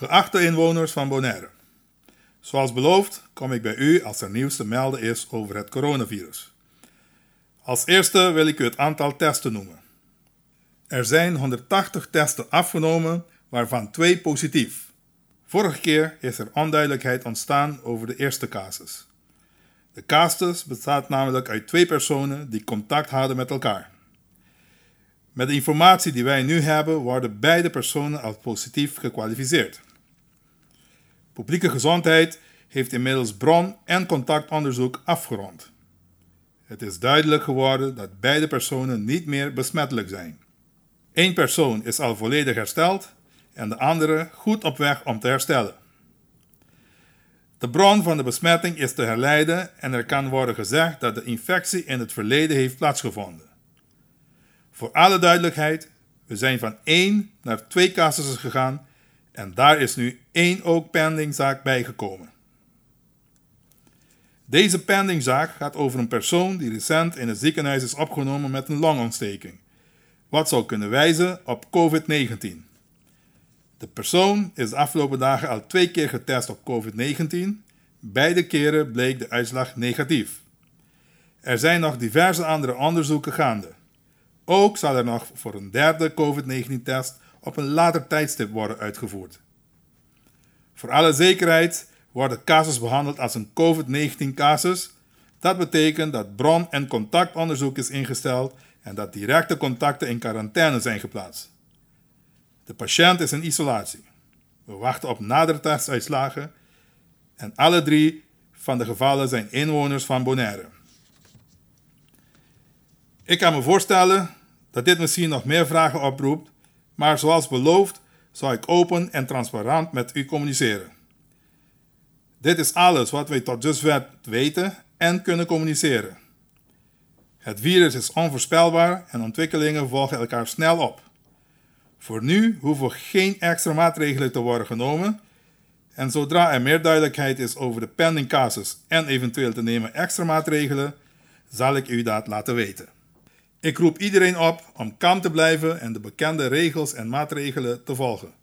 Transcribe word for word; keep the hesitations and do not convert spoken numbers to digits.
Geachte inwoners van Bonaire. Zoals beloofd kom ik bij u als er nieuws te melden is over het coronavirus. Als eerste wil ik u het aantal testen noemen. Er zijn honderdtachtig testen afgenomen, waarvan twee positief. Vorige keer is er onduidelijkheid ontstaan over de eerste casus. De casus bestaat namelijk uit twee personen die contact hadden met elkaar. Met de informatie die wij nu hebben worden beide personen als positief gekwalificeerd. Publieke gezondheid heeft inmiddels bron- en contactonderzoek afgerond. Het is duidelijk geworden dat beide personen niet meer besmettelijk zijn. Eén persoon is al volledig hersteld en de andere goed op weg om te herstellen. De bron van de besmetting is te herleiden en er kan worden gezegd dat de infectie in het verleden heeft plaatsgevonden. Voor alle duidelijkheid, we zijn van één naar twee casussen gegaan en daar is nu één ook pendingzaak bijgekomen. Deze pendingzaak gaat over een persoon die recent in het ziekenhuis is opgenomen met een longontsteking, wat zou kunnen wijzen op covid negentien. De persoon is de afgelopen dagen al twee keer getest op covid negentien. Beide keren bleek de uitslag negatief. Er zijn nog diverse andere onderzoeken gaande. Ook zal er nog voor een derde covid negentien test op een later tijdstip worden uitgevoerd. Voor alle zekerheid wordt de casus behandeld als een covid negentien casus. Dat betekent dat bron- en contactonderzoek is ingesteld en dat directe contacten in quarantaine zijn geplaatst. De patiënt is in isolatie. We wachten op nadere testuitslagen en alle drie van de gevallen zijn inwoners van Bonaire. Ik kan me voorstellen dat dit misschien nog meer vragen oproept, maar zoals beloofd zal ik open en transparant met u communiceren. Dit is alles wat wij tot dusver weten en kunnen communiceren. Het virus is onvoorspelbaar en ontwikkelingen volgen elkaar snel op. Voor nu hoeven geen extra maatregelen te worden genomen en zodra er meer duidelijkheid is over de pending casus en eventueel te nemen extra maatregelen, zal ik u dat laten weten. Ik roep iedereen op om kalm te blijven en de bekende regels en maatregelen te volgen.